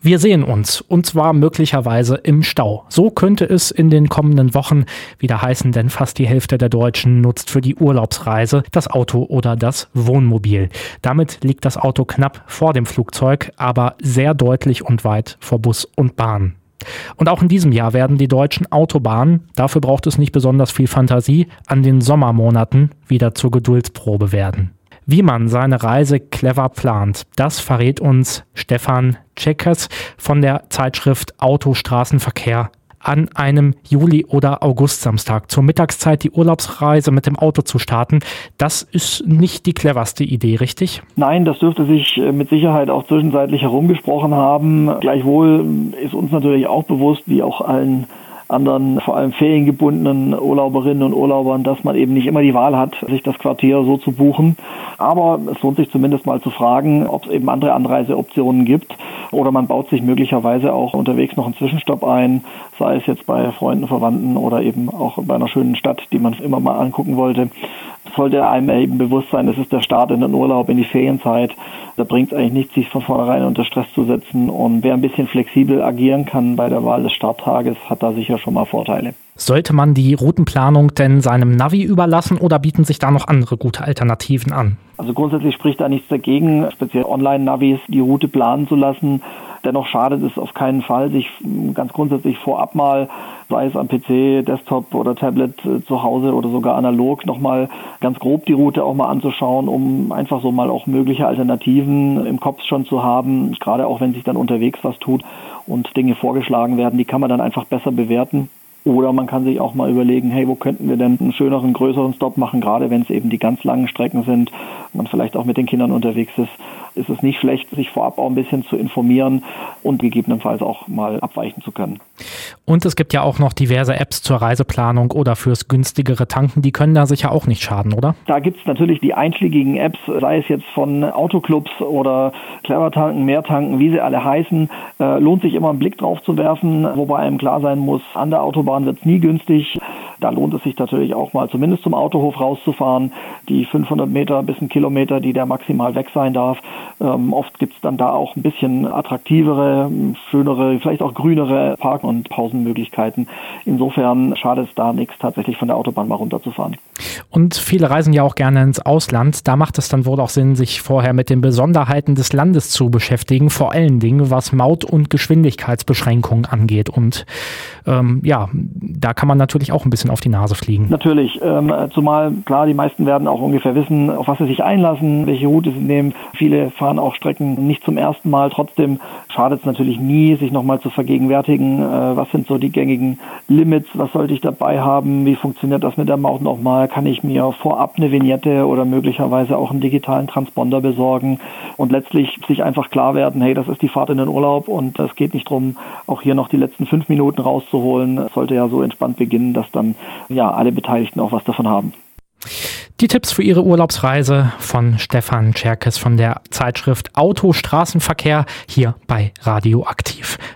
Wir sehen uns, und zwar möglicherweise im Stau. So könnte es in den kommenden Wochen wieder heißen, denn fast die Hälfte der Deutschen nutzt für die Urlaubsreise das Auto oder das Wohnmobil. Damit liegt das Auto knapp vor dem Flugzeug, aber sehr deutlich und weit vor Bus und Bahn. Und auch in diesem Jahr werden die deutschen Autobahnen, dafür braucht es nicht besonders viel Fantasie, an den Sommermonaten wieder zur Geduldsprobe werden. Wie man seine Reise clever plant, das verrät uns Stefan Czerkes von der Zeitschrift Autostraßenverkehr an einem Juli- oder August-Samstag zur Mittagszeit die Urlaubsreise mit dem Auto zu starten. Das ist nicht die cleverste Idee, richtig? Nein, das dürfte sich mit Sicherheit auch zwischenzeitlich herumgesprochen haben. Gleichwohl ist uns natürlich auch bewusst, wie auch allen anderen, vor allem feriengebundenen Urlauberinnen und Urlaubern, dass man eben nicht immer die Wahl hat, sich das Quartier so zu buchen. Aber es lohnt sich zumindest mal zu fragen, ob es eben andere Anreiseoptionen gibt oder man baut sich möglicherweise auch unterwegs noch einen Zwischenstopp ein, sei es jetzt bei Freunden, Verwandten oder eben auch bei einer schönen Stadt, die man immer mal angucken wollte. Sollte einem eben bewusst sein, das ist der Start in den Urlaub, in die Ferienzeit. Da bringt es eigentlich nichts, sich von vornherein unter Stress zu setzen. Und wer ein bisschen flexibel agieren kann bei der Wahl des Starttages, hat da sicher schon mal Vorteile. Sollte man die Routenplanung denn seinem Navi überlassen oder bieten sich da noch andere gute Alternativen an? Also grundsätzlich spricht da nichts dagegen, speziell Online-Navis die Route planen zu lassen. Dennoch schadet es auf keinen Fall, sich ganz grundsätzlich vorab mal, sei es am PC, Desktop oder Tablet zu Hause oder sogar analog, nochmal ganz grob die Route auch mal anzuschauen, um einfach so mal auch mögliche Alternativen im Kopf schon zu haben, gerade auch wenn sich dann unterwegs was tut und Dinge vorgeschlagen werden, die kann man dann einfach besser bewerten. Oder man kann sich auch mal überlegen, hey, wo könnten wir denn einen schöneren, größeren Stop machen, gerade wenn es eben die ganz langen Strecken sind, man vielleicht auch mit den Kindern unterwegs ist es nicht schlecht, sich vorab auch ein bisschen zu informieren und gegebenenfalls auch mal abweichen zu können. Und es gibt ja auch noch diverse Apps zur Reiseplanung oder fürs günstigere Tanken, die können da sicher auch nicht schaden, oder? Da gibt es natürlich die einschlägigen Apps, sei es jetzt von Autoclubs oder Clever Tanken, Mehr Tanken, wie sie alle heißen. Lohnt sich immer einen Blick drauf zu werfen, wobei einem klar sein muss, an der Autobahn wird es nie günstig. Da lohnt es sich natürlich auch mal zumindest zum Autohof rauszufahren. Die 500 Meter bis 1 Kilometer, die der maximal weg sein darf. Oft gibt es dann da auch ein bisschen attraktivere, schönere, vielleicht auch grünere Park- und Pausenmöglichkeiten. Insofern schadet es da nichts, tatsächlich von der Autobahn mal runterzufahren. Und viele reisen ja auch gerne ins Ausland. Da macht es dann wohl auch Sinn, sich vorher mit den Besonderheiten des Landes zu beschäftigen, vor allen Dingen was Maut- und Geschwindigkeitsbeschränkungen angeht. Und da kann man natürlich auch ein bisschen auf die Nase fliegen. Natürlich, zumal klar, die meisten werden auch ungefähr wissen, auf was sie sich einlassen, welche Route sie nehmen. Viele fahren auch Strecken nicht zum ersten Mal. Trotzdem schadet es natürlich nie, sich nochmal zu vergegenwärtigen, was sind so die gängigen Limits, was sollte ich dabei haben, wie funktioniert das mit der Maut nochmal, kann ich mir vorab eine Vignette oder möglicherweise auch einen digitalen Transponder besorgen und letztlich sich einfach klar werden, hey, das ist die Fahrt in den Urlaub und es geht nicht darum, auch hier noch die letzten 5 Minuten rauszuholen. Es sollte ja so entspannt beginnen, dass dann alle Beteiligten auch was davon haben. Die Tipps für Ihre Urlaubsreise von Stefan Czerkes von der Zeitschrift Autostraßenverkehr hier bei Radio Aktiv.